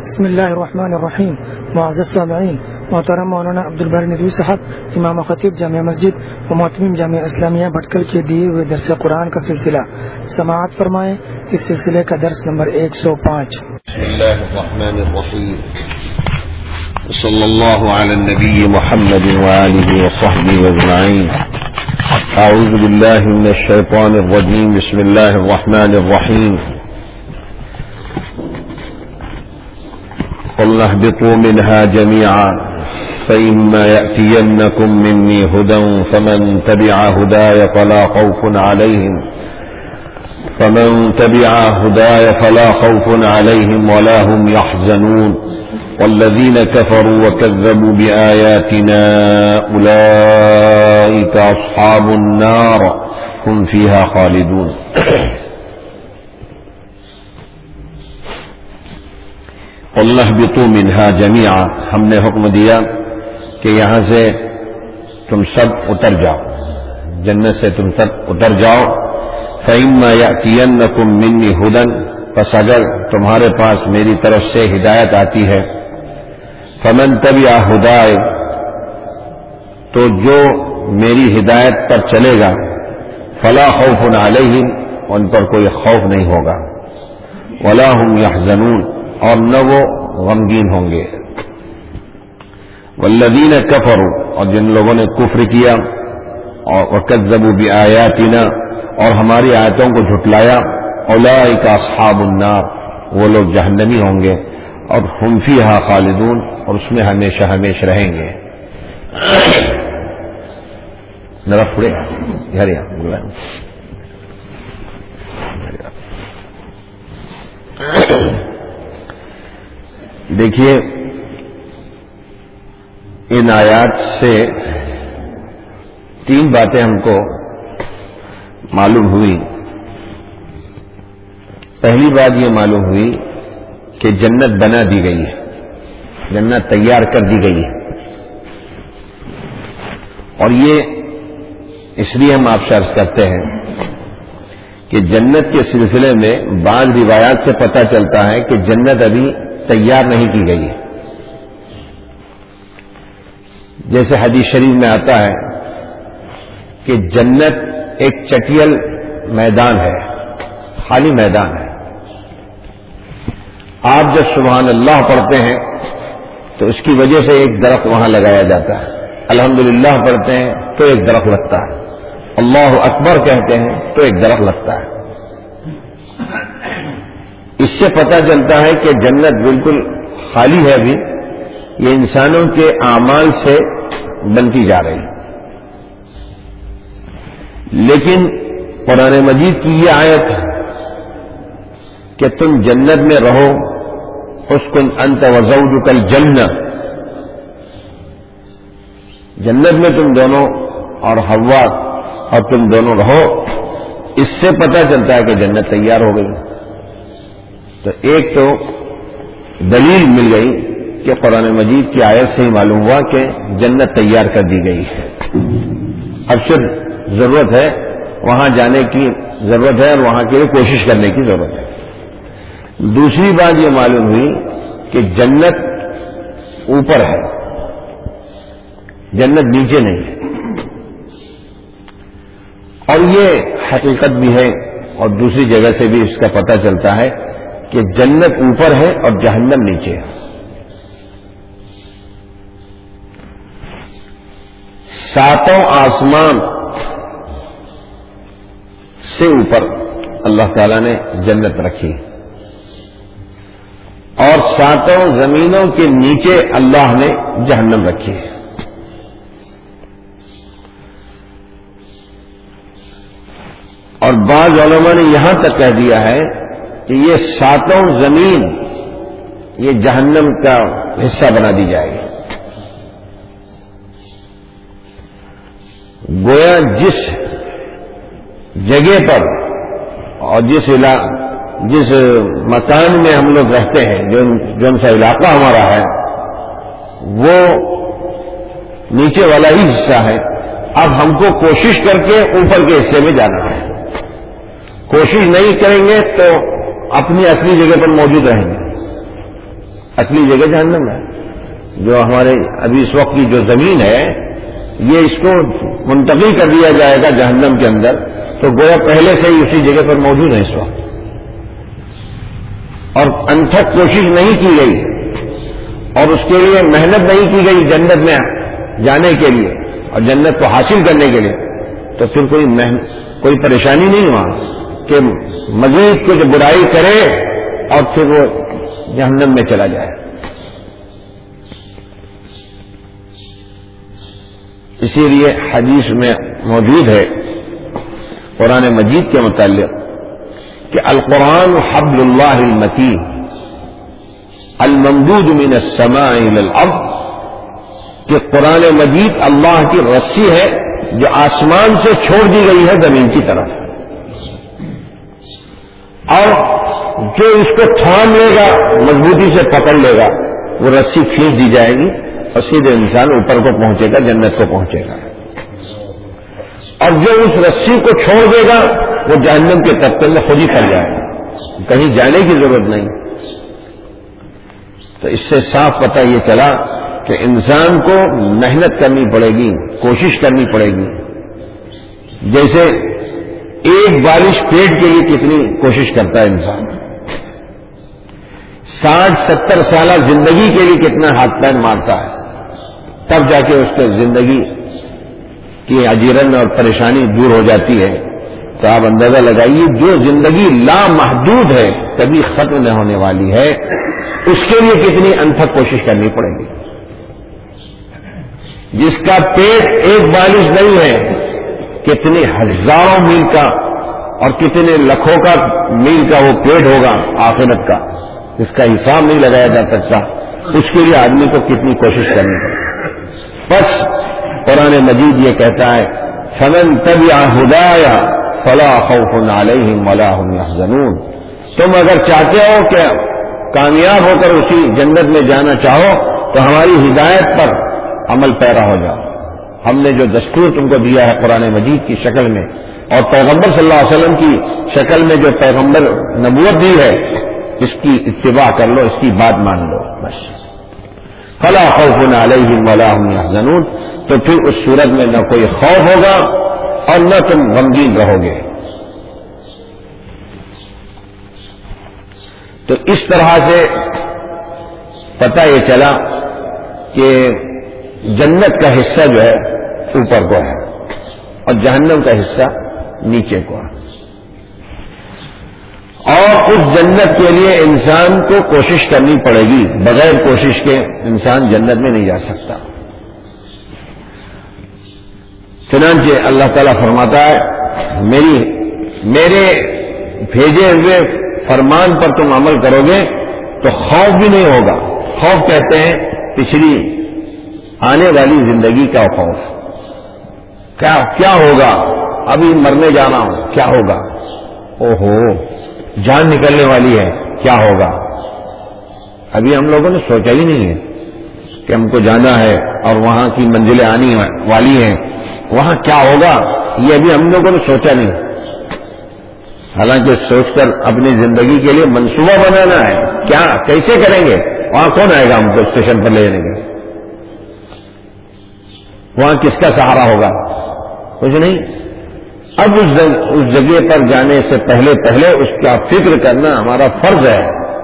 بسم اللہ الرحمن الرحیم. معزز سامعین، محترم مولانا عبدالباری ندوی صاحب، امام خطیب جامع مسجد و محتمم جامع اسلامیہ بھٹکل کے دیے ہوئے درس قرآن کا سلسلہ سماعت فرمائیں. اس سلسلے کا درس نمبر 105. بسم اللہ الرحمن الرحیم. صلی اللہ علی النبی محمد وآلہ وصحبہ اجمعین. اعوذ باللہ من الشیطان الرجیم. بسم اللہ الرحمن الرحیم. قلنا اهبطوا منها جميعا فإما يأتينكم مني هدى فمن تبع هداي فلا خوف عليهم ولا هم يحزنون والذين كفروا وكذبوا بآياتنا أولئك أصحاب النار هم فيها خالدون. قلنا اهبطوا منها جميعا، ہم نے حکم دیا کہ یہاں سے تم سب اتر جاؤ، جنت سے تم سب اتر جاؤ. فإما يأتينكم مني هدى، پس اگر تمہارے پاس میری طرف سے ہدایت آتی ہے، فمن تبع هداي، تو جو میری ہدایت پر چلے گا، فلا خوف عليهم، ان پر کوئی خوف نہیں ہوگا، ولا هم يحزنون، اور نہ وہ غمگین ہوں گے. والذین کفروا، اور جن لوگوں نے کفر کیا، اور وکذبوا بآیاتنا، اور ہماری آیتوں کو جھٹلایا، اولئک اصحاب النار، وہ لوگ جہنمی ہوں گے، اور ہم فیہا خالدون، اور اس میں ہمیشہ ہمیشہ رہیں گے. نرف پڑے دیکھیے، ان آیات سے تین باتیں ہم کو معلوم ہوئی. پہلی بات یہ معلوم ہوئی کہ جنت بنا دی گئی ہے، جنت تیار کر دی گئی ہے. اور یہ اس لیے ہم آپ سے عرض کرتے ہیں کہ جنت کے سلسلے میں بعض روایات سے پتہ چلتا ہے کہ جنت ابھی تیار نہیں کی گئی ہے. جیسے حدیث شریف میں آتا ہے کہ جنت ایک چٹیل میدان ہے، خالی میدان ہے. آپ جب سبحان اللہ پڑھتے ہیں تو اس کی وجہ سے ایک درخت وہاں لگایا جاتا ہے. الحمدللہ پڑھتے ہیں تو ایک درخت لگتا ہے. اللہ اکبر کہتے ہیں تو ایک درخت لگتا ہے. اس سے پتہ چلتا ہے کہ جنت بالکل خالی ہے ابھی، یہ انسانوں کے اعمال سے بنتی جا رہی. لیکن قرآن مجید کی یہ آیت کہ تم جنت میں رہو، اسکن انت وزوجک الجنہ، جنت میں تم دونوں اور حوا اور تم دونوں رہو، اس سے پتہ چلتا ہے کہ جنت تیار ہو گئی. تو ایک تو دلیل مل گئی کہ قرآن مجید کی آیت سے ہی معلوم ہوا کہ جنت تیار کر دی گئی ہے. اب صرف ضرورت ہے وہاں جانے کی ضرورت ہے اور وہاں کے لیے کوشش کرنے کی ضرورت ہے. دوسری بات یہ معلوم ہوئی کہ جنت اوپر ہے، جنت نیچے نہیں ہے. اور یہ حقیقت بھی ہے، اور دوسری جگہ سے بھی اس کا پتہ چلتا ہے کہ جنت اوپر ہے اور جہنم نیچے ہے. ساتوں آسمان سے اوپر اللہ تعالیٰ نے جنت رکھی، اور ساتوں زمینوں کے نیچے اللہ نے جہنم رکھی. اور بعض علماء نے یہاں تک کہہ دیا ہے کہ یہ ساتوں زمین یہ جہنم کا حصہ بنا دی جائے گی. گویا جس جگہ پر اور جس مکان میں ہم لوگ رہتے ہیں، جو سا علاقہ ہمارا ہے، وہ نیچے والا ہی حصہ ہے. اب ہم کو کوشش کر کے اوپر کے حصے میں جانا ہے. کوشش نہیں کریں گے تو اپنی اصلی جگہ پر موجود رہیں گے. اصلی جگہ جہنم ہے. جو ہمارے ابھی اس وقت کی جو زمین ہے یہ اس کو منتقل کر دیا جائے گا جہنم کے اندر تو گویا پہلے سے ہی اسی جگہ پر موجود ہے اس وقت, اور انتھک کوشش نہیں کی گئی اور اس کے لیے محنت نہیں کی گئی جنت میں جانے کے لیے اور جنت کو حاصل کرنے کے لیے, تو پھر کوئی پریشانی نہیں ہوا کہ مزید کچھ برائی کرے اور پھر وہ جہنم میں چلا جائے. اسی لیے حدیث میں موجود ہے قرآن مجید کے متعلق کہ القرآن حبل اللہ المتین الممدود من السماء الى الارض, کہ قرآن مجید اللہ کی رسی ہے جو آسمان سے چھوڑ دی گئی ہے زمین کی طرف, اور جو اس کو تھام لے گا مضبوطی سے پکڑ لے گا وہ رسی کھینچ دی جائے گی اور سیدھے انسان اوپر کو پہنچے گا, جنت کو پہنچے گا. اور جو اس رسی کو چھوڑ دے گا وہ جہنم کے طبقے میں خود ہی پڑ جائے گا, کہیں جانے کی ضرورت نہیں. تو اس سے صاف پتہ یہ چلا کہ انسان کو محنت کرنی پڑے گی, کوشش کرنی پڑے گی. جیسے ایک بالش پیٹ کے لیے کتنی کوشش کرتا ہے انسان, 60-70 سالہ زندگی کے لیے کتنا ہاتھ پیر مارتا ہے, تب جا کے اس کے زندگی کی اجیرن اور پریشانی دور ہو جاتی ہے. تو آپ اندازہ لگائیے جو زندگی لامحدود ہے کبھی ختم نہ ہونے والی ہے اس کے لیے کتنی انتھک کوشش کرنی پڑے گی. جس کا پیٹ ایک بالش نہیں ہے کتنے ہزاروں میل کا اور کتنے لاکھوں کا میل کا وہ پیٹ ہوگا آخرت کا, اس کا حساب نہیں لگایا جا سکتا. اس کے لیے آدمی کو کتنی کوشش کرنی پڑے. بس قرآن مجید یہ کہتا ہے فمن تبع ہدایا فلا خوف علیہم ولا هم يحزنون, تم اگر چاہتے ہو کہ کامیاب ہو کر اسی جنت میں جانا چاہو تو ہماری ہدایت پر عمل پیرا ہو جاؤ. ہم نے جو دستور تم کو دیا ہے قرآن مجید کی شکل میں اور پیغمبر صلی اللہ علیہ وسلم کی شکل میں جو پیغمبر نبوت دی ہے اس کی اتباع کر لو, اس کی بات مان لو. بس فلا خوف علیہم ولا هم يحزنون, تو پھر اس صورت میں نہ کوئی خوف ہوگا اور نہ تم غمگین رہو گے. تو اس طرح سے پتہ یہ چلا کہ جنت کا حصہ جو ہے اوپر کو ہے اور جہنم کا حصہ نیچے کو ہے, اور اس جنت کے لیے انسان کو کوشش کرنی پڑے گی. بغیر کوشش کے انسان جنت میں نہیں جا سکتا. چنانچہ اللہ تعالیٰ فرماتا ہے میرے بھیجے ہوئے فرمان پر تم عمل کرو گے تو خوف بھی نہیں ہوگا. خوف کہتے ہیں پچھلی آنے والی زندگی کا خوف. کیا ہوگا, ابھی مرنے جانا ہوں, کیا ہوگا, اوہو جان نکلنے والی ہے, کیا ہوگا. ابھی ہم لوگوں نے سوچا ہی نہیں ہے کہ ہم کو جانا ہے اور وہاں کی منزلیں آنے والی ہیں, وہاں کیا ہوگا یہ ابھی ہم لوگوں نے سوچا نہیں. حالانکہ سوچ کر اپنی زندگی کے لیے منصوبہ بنانا ہے. کیا کیسے کریں گے, وہاں کون آئے گا ہم کو اسٹیشن پر لے جانے کے, وہاں کس کا سہارا ہوگا, کچھ نہیں. اب اس جگہ پر جانے سے پہلے اس کا فکر کرنا ہمارا فرض ہے.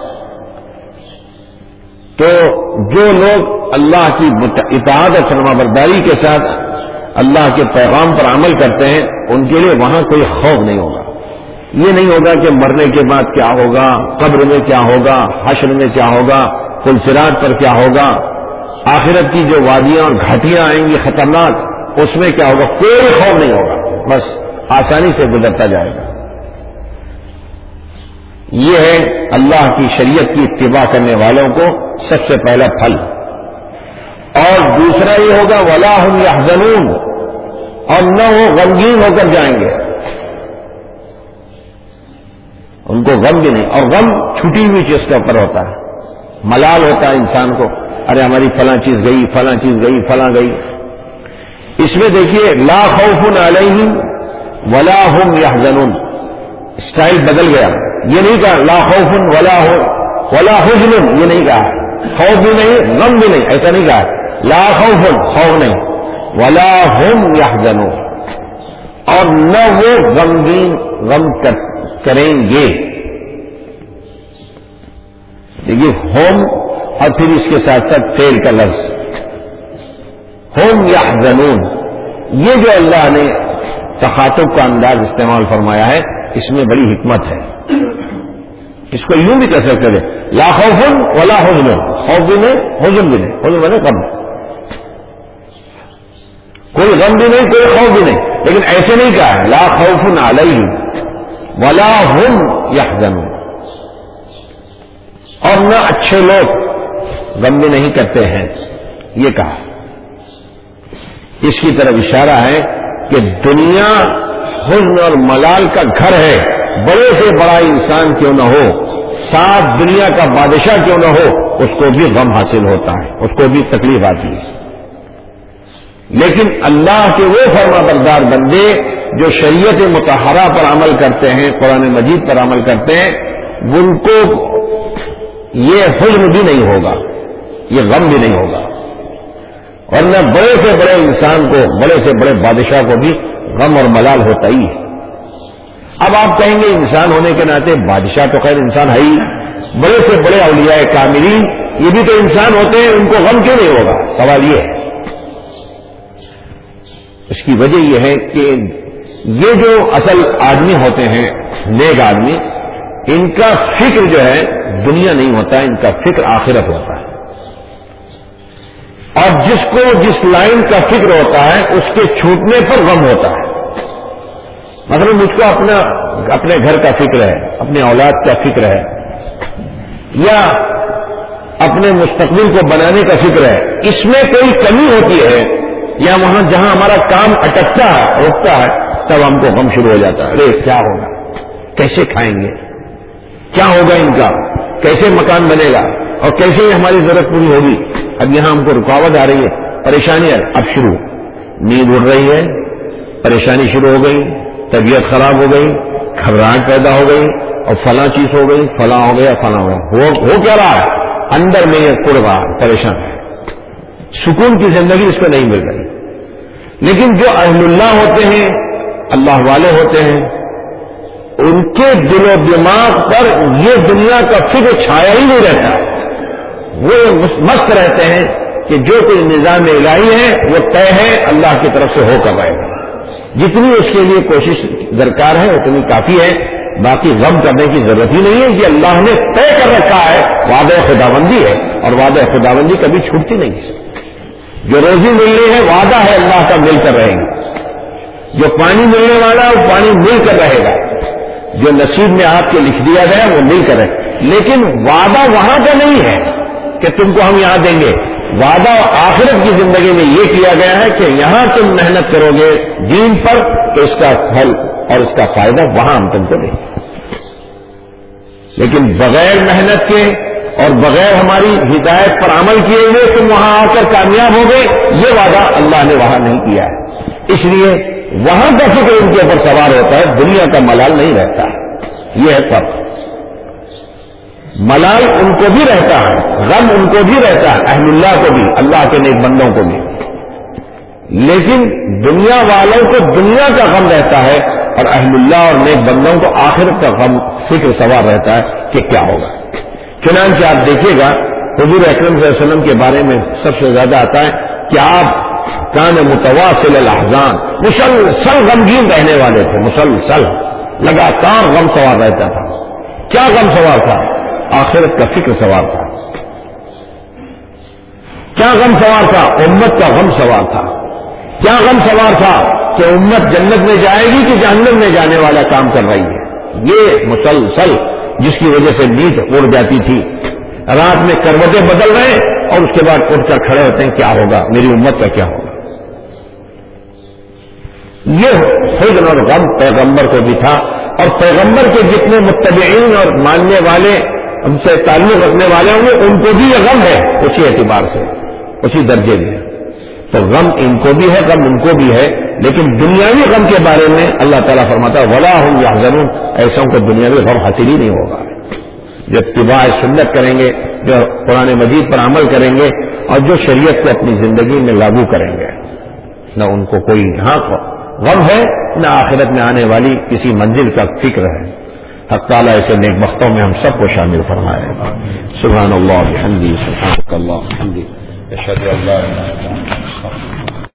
تو جو لوگ اللہ کی اطاعت اور فرمانبرداری کے ساتھ اللہ کے پیغام پر عمل کرتے ہیں ان کے لیے وہاں کوئی خوف نہیں ہوگا. یہ نہیں ہوگا کہ مرنے کے بعد کیا ہوگا, قبر میں کیا ہوگا, حشر میں کیا ہوگا, پل صراط پر کیا ہوگا, آخرت کی جو وادیاں اور گھاٹیاں آئیں گی خطرناک, اس میں کیا ہوگا, کوئی خوف نہیں ہوگا. بس آسانی سے گزرتا جائے گا. یہ ہے اللہ کی شریعت کی اتباع کرنے والوں کو سب سے پہلا پھل. اور دوسرا یہ ہوگا ولا هم يحزنون, اور نہ وہ غمگین ہو کر جائیں گے, ان کو غم بھی نہیں. اور غم چھٹی ہوئی چیز کے اوپر ہوتا ہے, ملال ہوتا ہے انسان کو, ارے ہماری فلاں چیز گئی, فلاں چیز گئی, فلاں گئی. اس میں دیکھیے لا خوف علیہم ولا هم يحزنون, اسٹائل بدل گیا. یہ نہیں کہا لا خوف ولا حزن, یہ نہیں کہا, خوف بھی نہیں غم بھی نہیں، ایسا نہیں کہا لا خوف، خوف نہیں، ولا هم يحزنون، اور نہ وہ غم کریں گے. دیکھیے ہوم اور پھر اس کے ساتھ ساتھ فعل کا لفظ ہم یحزنون، یہ جو اللہ نے تخاطب کا انداز استعمال فرمایا ہے اس میں بڑی حکمت ہے. اس کو یوں بھی کہہ سکتے تھے لا خوف ولا حزن، خوف بھی نہیں حزن بھی نہیں، حزن میں غم، کوئی غم بھی نہیں کوئی خوف بھی نہیں، لیکن ایسے نہیں کہا لا خوف علیہم ولا هم یحزنون، اور نہ اچھے لوگ غم بھی نہیں کرتے ہیں، یہ کہا. اس کی طرف اشارہ ہے کہ دنیا حزن اور ملال کا گھر ہے، بڑے سے بڑا انسان کیوں نہ ہو، ساتھ دنیا کا بادشاہ کیوں نہ ہو، اس کو بھی غم حاصل ہوتا ہے، اس کو بھی تکلیف آتی ہے. لیکن اللہ کے وہ فرما بردار بندے جو شریعت مطہرہ پر عمل کرتے ہیں، قرآن مجید پر عمل کرتے ہیں، ان کو یہ حزن بھی نہیں ہوگا، یہ غم بھی نہیں ہوگا، ورنہ بڑے سے بڑے انسان کو، بڑے سے بڑے بادشاہ کو بھی غم اور ملال ہوتا ہی ہے. اب آپ کہیں گے انسان ہونے کے ناطے بادشاہ تو خیر انسان ہے ہی، بڑے سے بڑے اولیاء کاملین یہ بھی تو انسان ہوتے ہیں، ان کو غم کیوں نہیں ہوگا؟ سوال یہ ہے. اس کی وجہ یہ ہے کہ یہ جو اصل آدمی ہوتے ہیں، نیک آدمی، ان کا فکر جو ہے دنیا نہیں ہوتا، ان کا فکر آخرت ہوتا ہے. اور جس کو جس لائن کا فکر ہوتا ہے اس کے چھوٹنے پر غم ہوتا ہے. مثلا مجھ کو اپنے گھر کا فکر ہے، اپنے اولاد کا فکر ہے، یا اپنے مستقبل کو بنانے کا فکر ہے، اس میں کوئی کمی ہوتی ہے یا وہاں جہاں ہمارا کام اٹکتا ہے رکتا ہے تب ہم کو غم شروع ہو جاتا ہے. ارے کیا ہوگا، کیسے کھائیں گے، کیا ہوگا ان کا، کیسے مکان بنے گا اور کیسے ہماری ضرورت پوری ہوگی. اب یہاں ہم کو رکاوٹ آ رہی ہے، پریشانی اب شروع، نیند اڑ رہی ہے، پریشانی شروع ہو گئی، طبیعت خراب ہو گئی، گھبراہٹ پیدا ہو گئی، اور فلاں چیز ہو گئی، فلاں ہو گیا، فلاں ہو گیا. ہو کیا رہا ہے اندر میں یہ پڑ رہا ہے، پریشان ہے، سکون کی زندگی اس کو نہیں مل رہی. لیکن جو اہل اللہ ہوتے ہیں، اللہ والے ہوتے ہیں، ان کے دل و دماغ پر یہ دنیا کا فکر چھایا ہی نہیں رہتا. وہ مست رہتے ہیں کہ جو کوئی نظام الہی ہے وہ طے ہے، اللہ کی طرف سے ہو کر آئے گا. جتنی اس کے لیے کوشش درکار ہے اتنی کافی ہے، باقی غم کرنے کی ضرورت ہی نہیں ہے. یہ اللہ نے طے کر رکھا ہے، وعدہ خداوندی ہے، اور وعدہ خداوندی کبھی چھوٹتی نہیں ہے. جو روزی ملنی ہے وعدہ ہے اللہ کا، مل کر رہے گا. جو پانی ملنے والا ہے وہ پانی مل کر رہے گا. جو نصیب میں آپ کے لکھ دیا گیا وہ مل کر رہے. لیکن وعدہ وہاں کا نہیں ہے کہ تم کو ہم یہاں دیں گے. وعدہ آخرت کی زندگی میں یہ کیا گیا ہے کہ یہاں تم محنت کرو گے دین پر تو اس کا پھل اور اس کا فائدہ وہاں ہم تم کو دیں گے. لیکن بغیر محنت کے اور بغیر ہماری ہدایت پر عمل کیے ہوئے تم وہاں آ کر کامیاب ہو گئے، یہ وعدہ اللہ نے وہاں نہیں کیا ہے. اس لیے وہاں کا فکر ان کے اوپر سوار ہوتا ہے، دنیا کا ملال نہیں رہتا. یہ ہے فرق. ملال ان کو بھی رہتا ہے، غم ان کو بھی رہتا ہے، اہل اللہ کو بھی، اللہ کے نیک بندوں کو بھی. لیکن دنیا والوں کو دنیا کا غم رہتا ہے اور اہل اللہ اور نیک بندوں کو آخرت کا غم فکر سوار رہتا ہے کہ کیا ہوگا. چنانچہ آپ دیکھیے گا حضور اکرم صلی اللہ علیہ وسلم کے بارے میں سب سے زیادہ آتا ہے کہ آپ کان متواصل الاحزان، مسلسل غمگین رہنے والے تھے، مسلسل لگاتار غم سوار رہتا تھا. کیا غم سوار تھا؟ آخرت کا فکر سوار تھا. کیا غم سوار تھا؟ امت کا غم سوار تھا. کیا غم سوار تھا کہ امت جنت میں جائے گی کہ جہنم میں جانے والا کام کر رہی ہے. یہ مسلسل جس کی وجہ سے نیند اڑ جاتی تھی، رات میں کروٹیں بدل رہے ہیں اور اس کے بعد اٹھ کر کھڑے ہوتے ہیں کیا ہوگا، میری امت کا کیا ہوگا. یہ حزن اور غم پیغمبر کو بھی تھا، اور پیغمبر کے جتنے متبعین اور ماننے والے، ان سے تعلق رکھنے والے ہوں گے، ان کو بھی یہ غم ہے اسی اعتبار سے، اسی درجے میں. تو غم ان کو بھی ہے، غم ان کو بھی ہے. لیکن دنیاوی غم کے بارے میں اللہ تعالیٰ فرماتا ہے ولا هم يحزنون، ایسوں کو دنیاوی غم حاصل ہی نہیں ہوگا. جو اتباع سنت کریں گے، جو قرآن مجید پر عمل کریں گے اور جو شریعت کو اپنی زندگی میں لاگو کریں گے. نہ ان کو کوئی غم ہے نہ آخرت میں آنے والی کسی منزل کا فکر ہے. حق تعالیٰ ایسے نیک بختوں میں ہم سب کو شامل فرمائے. سبحان اللہ بحمدہ سبحانک اللہ بحمدک اشہد ان لا الہ الا انت استغفرک.